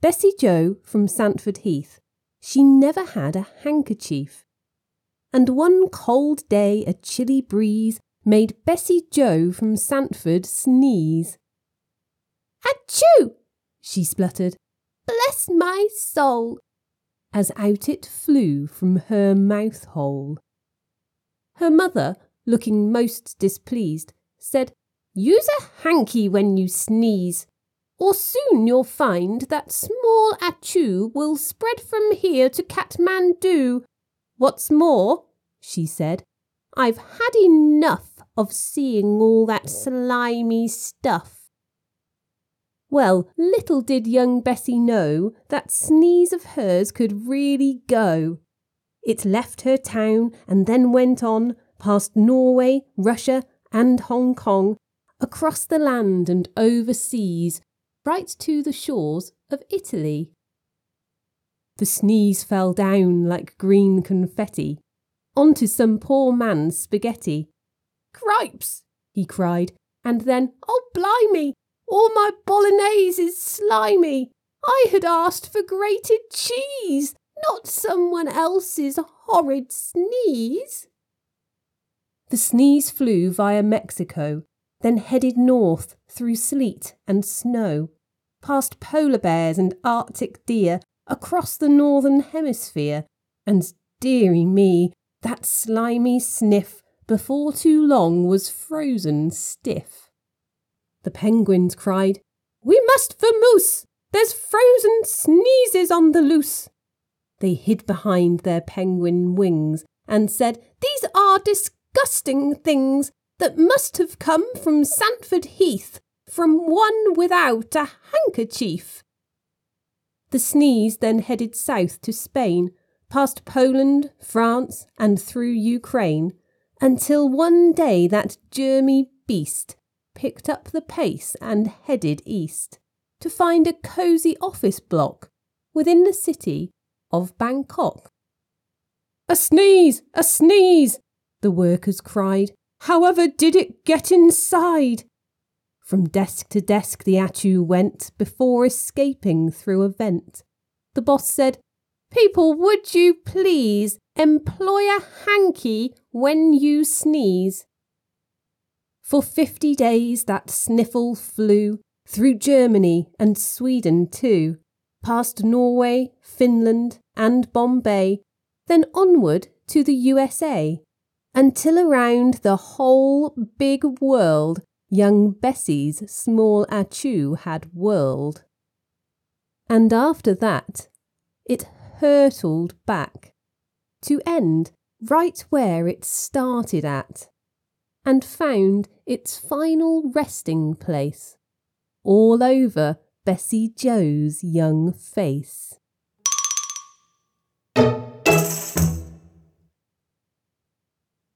Bessie Joe from Santford Heath, she never had a handkerchief. And one cold day a chilly breeze made Bessie Joe from Santford sneeze. "Achoo!" she spluttered. "Bless my soul!" as out it flew from her mouth hole. Her mother, looking most displeased, said, "Use a hanky when you sneeze, or soon you'll find that small achoo will spread from here to Katmandu. What's more," she said, "I've had enough of seeing all that slimy stuff." Well, little did young Bessie know that sneeze of hers could really go. It left her town and then went on, past Norway, Russia and Hong Kong, across the land and overseas, right to the shores of Italy. The sneeze fell down like green confetti onto some poor man's spaghetti. "Cripes!" he cried, and then, "Oh, blimey! All my bolognese is slimy. I had asked for grated cheese, not someone else's horrid sneeze." The sneeze flew via Mexico, then headed north through sleet and snow, past polar bears and Arctic deer, across the northern hemisphere, and dearie me, that slimy sniff before too long was frozen stiff. The penguins cried, "We must vamoose! There's frozen sneezes on the loose!" They hid behind their penguin wings and said, "These are disgusting things that must have come from Santford Heath, from one without a handkerchief." The sneeze then headed south to Spain, past Poland, France and through Ukraine, until one day that germy beast picked up the pace and headed east to find a cosy office block within the city of Bangkok. "A sneeze! A sneeze!" the workers cried. "However did it get inside?" From desk to desk the achoo went before escaping through a vent. The boss said, "People, would you please employ a hanky when you sneeze?" For 50 days that sniffle flew through Germany and Sweden too, past Norway, Finland and Bombay, then onward to the USA, until around the whole big world young Bessie's small achoo had whirled. And after that, it hurtled back, to end right where it started at, and found its final resting place all over Bessie Joe's young face.